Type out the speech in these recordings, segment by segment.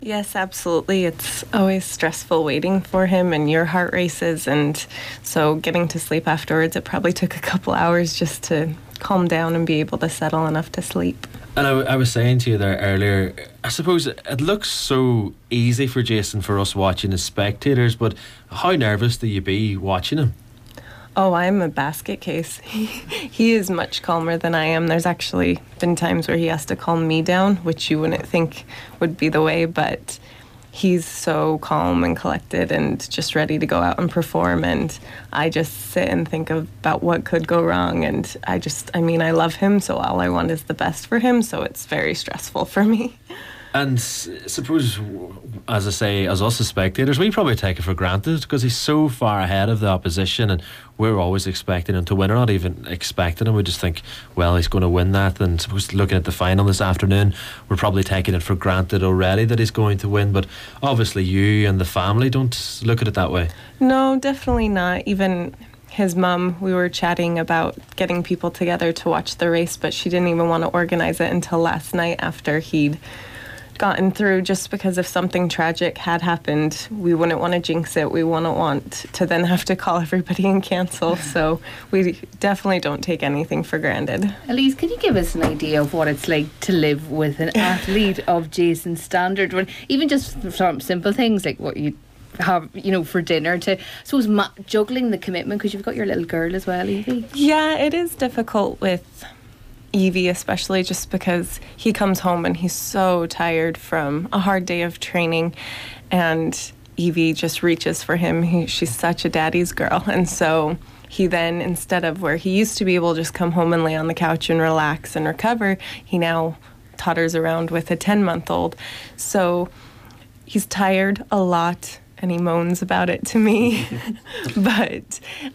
Yes, absolutely. It's always stressful waiting for him and your heart races. And so getting to sleep afterwards, it probably took a couple hours just to calm down and be able to settle enough to sleep. And I was saying to you there earlier, I suppose it looks so easy for Jason for us watching as spectators, but how nervous do you be watching him? Oh, I'm a basket case. He is much calmer than I am. There's actually been times where he has to calm me down, which you wouldn't think would be the way, but he's so calm and collected and just ready to go out and perform. And I just sit and think about what could go wrong. And I love him, so all I want is the best for him. So it's very stressful for me. And suppose, as I say, as us as spectators, we probably take it for granted because he's so far ahead of the opposition and we're always expecting him to win, or not even expecting him. We just think, well, he's going to win that. And suppose looking at the final this afternoon, we're probably taking it for granted already that he's going to win. But obviously you and the family don't look at it that way. No, definitely not. Even his mum, we were chatting about getting people together to watch the race, but she didn't even want to organize it until last night after he'd gotten through, just because if something tragic had happened, we wouldn't want to jinx it. We wouldn't want to then have to call everybody and cancel. So we definitely don't take anything for granted. Elise, can you give us an idea of what it's like to live with an athlete of Jason's standard? When, even just from simple things like what you have, for dinner, to juggling the commitment, because you've got your little girl as well, Evie. Yeah, it is difficult with Evie, especially just because he comes home and he's so tired from a hard day of training, and Evie just reaches for him. She's such a daddy's girl, and so he then, instead of where he used to be able to just come home and lay on the couch and relax and recover, he now totters around with a 10-month-old. So he's tired a lot and he moans about it to me. But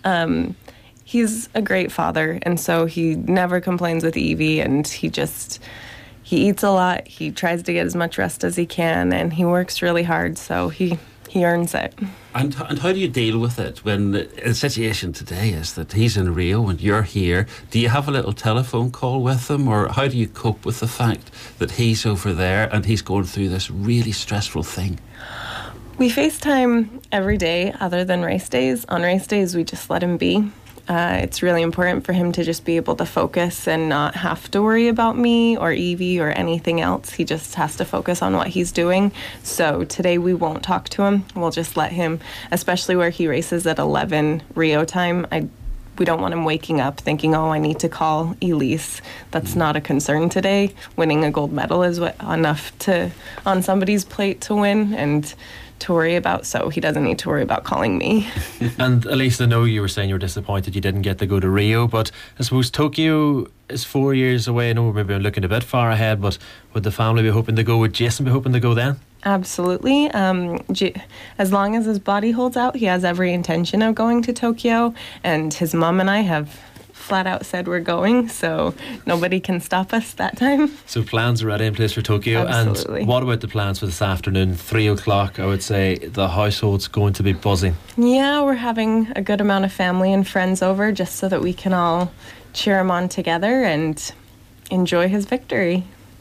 he's a great father, and so he never complains with Evie, and he eats a lot. He tries to get as much rest as he can, and he works really hard, so he earns it. And how do you deal with it when the situation today is that he's in Rio and you're here? Do you have a little telephone call with him, or how do you cope with the fact that he's over there and he's going through this really stressful thing? We FaceTime every day other than race days. On race days, we just let him be. It's really important for him to just be able to focus and not have to worry about me or Evie or anything else. He just has to focus on what he's doing. So today we won't talk to him. We'll just let him, especially where he races at 11 Rio time. We don't want him waking up thinking, oh, I need to call Elise. That's not a concern today. Winning a gold medal is enough on somebody's plate to win and to worry about, so he doesn't need to worry about calling me. And Elise, I know you were saying you were disappointed you didn't get to go to Rio, but I suppose Tokyo is 4 years away. I know we're maybe looking a bit far ahead, but would the family be hoping to go? Would Jason be hoping to go then? Absolutely. As long as his body holds out, he has every intention of going to Tokyo, and his mom and I have flat out said we're going, so nobody can stop us that time. So plans are already in place for Tokyo. Absolutely. And what about the plans for this afternoon? 3 o'clock, I would say the household's going to be buzzing. Yeah, we're having a good amount of family and friends over just so that we can all cheer him on together and enjoy his victory.